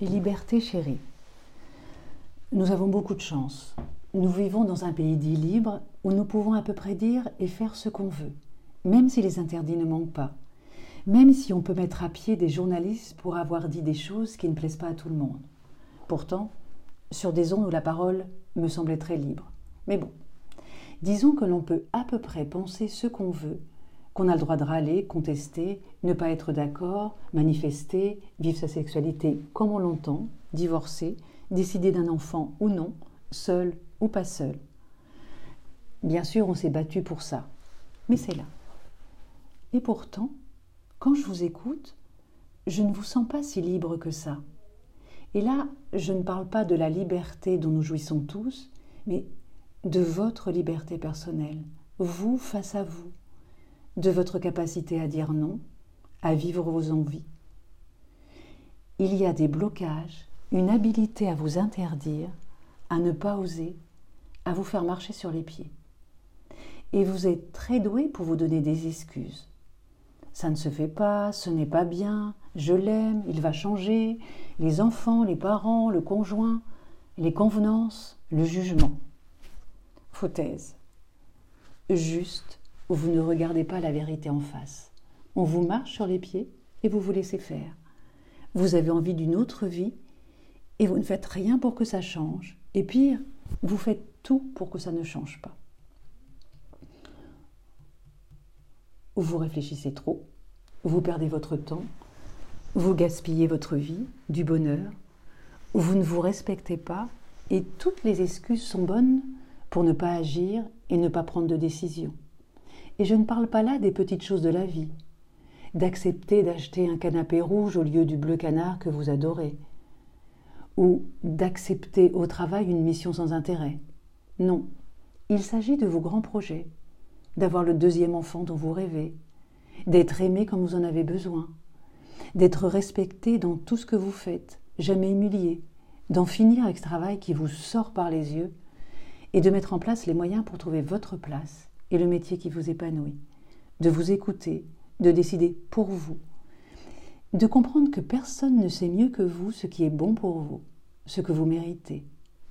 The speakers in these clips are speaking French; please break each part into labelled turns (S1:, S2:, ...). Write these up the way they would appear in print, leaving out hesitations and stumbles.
S1: Liberté chérie, nous avons beaucoup de chance. Nous vivons dans un pays dit libre où nous pouvons à peu près dire et faire ce qu'on veut, même si les interdits ne manquent pas, même si on peut mettre à pied des journalistes pour avoir dit des choses qui ne plaisent pas à tout le monde. Pourtant, sur des ondes où la parole me semblait très libre. Mais bon, disons que l'on peut à peu près penser ce qu'on veut, qu'on a le droit de râler, contester, ne pas être d'accord, manifester, vivre sa sexualité comme on l'entend, divorcer, décider d'un enfant ou non, seul ou pas seul. Bien sûr, on s'est battu pour ça, mais c'est là. Et pourtant, quand je vous écoute, je ne vous sens pas si libre que ça. Et là, je ne parle pas de la liberté dont nous jouissons tous, mais de votre liberté personnelle, vous face à vous, de votre capacité à dire non, à vivre vos envies. Il y a des blocages, une habilité à vous interdire, à ne pas oser, à vous faire marcher sur les pieds. Et vous êtes très doué pour vous donner des excuses. Ça ne se fait pas, ce n'est pas bien, je l'aime, il va changer, les enfants, les parents, le conjoint, les convenances, le jugement. Foutaise. Juste, vous ne regardez pas la vérité en face. On vous marche sur les pieds et vous vous laissez faire. Vous avez envie d'une autre vie et vous ne faites rien pour que ça change. Et pire, vous faites tout pour que ça ne change pas. Vous réfléchissez trop, vous perdez votre temps, vous gaspillez votre vie, du bonheur, vous ne vous respectez pas et toutes les excuses sont bonnes pour ne pas agir et ne pas prendre de décision. Et je ne parle pas là des petites choses de la vie, d'accepter d'acheter un canapé rouge au lieu du bleu canard que vous adorez, ou d'accepter au travail une mission sans intérêt. Non, il s'agit de vos grands projets, d'avoir le deuxième enfant dont vous rêvez, d'être aimé comme vous en avez besoin, d'être respecté dans tout ce que vous faites, jamais humilié, d'en finir avec ce travail qui vous sort par les yeux et de mettre en place les moyens pour trouver votre place et le métier qui vous épanouit, de vous écouter, de décider pour vous, de comprendre que personne ne sait mieux que vous ce qui est bon pour vous, ce que vous méritez.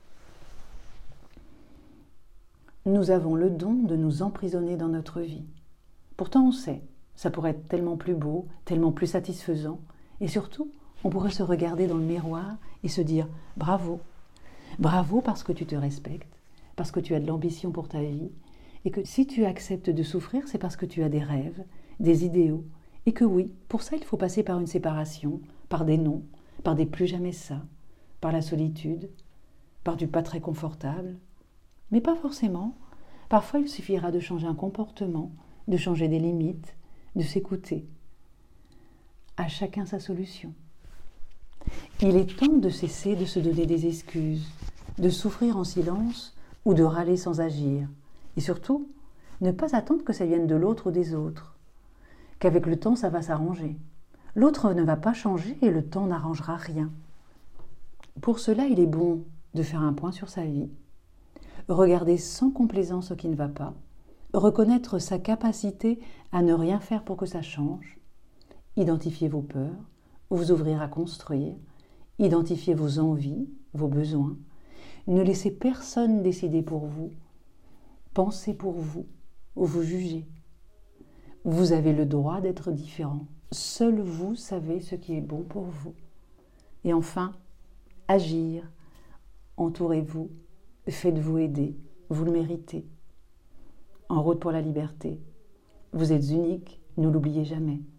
S1: Nous avons le don de nous emprisonner dans notre vie. Pourtant on sait, ça pourrait être tellement plus beau, tellement plus satisfaisant, et surtout, on pourrait se regarder dans le miroir et se dire « bravo ». Bravo parce que tu te respectes, parce que tu as de l'ambition pour ta vie, et que si tu acceptes de souffrir, c'est parce que tu as des rêves, des idéaux, et que oui, pour ça il faut passer par une séparation, par des non, par des plus jamais ça, par la solitude, par du pas très confortable, mais pas forcément. Parfois il suffira de changer un comportement, de changer des limites, de s'écouter. À chacun sa solution. Il est temps de cesser de se donner des excuses, de souffrir en silence ou de râler sans agir. Et surtout, ne pas attendre que ça vienne de l'autre ou des autres. Qu'avec le temps, ça va s'arranger. L'autre ne va pas changer et le temps n'arrangera rien. Pour cela, il est bon de faire un point sur sa vie, regarder sans complaisance ce qui ne va pas, reconnaître sa capacité à ne rien faire pour que ça change, identifier vos peurs, vous ouvrir à construire, identifier vos envies, vos besoins, ne laissez personne décider pour vous, pensez pour vous, ou vous jugez. Vous avez le droit d'être différent, seul vous savez ce qui est bon pour vous. Et enfin, agir, entourez-vous, faites-vous aider, vous le méritez. En route pour la liberté. Vous êtes unique, ne l'oubliez jamais.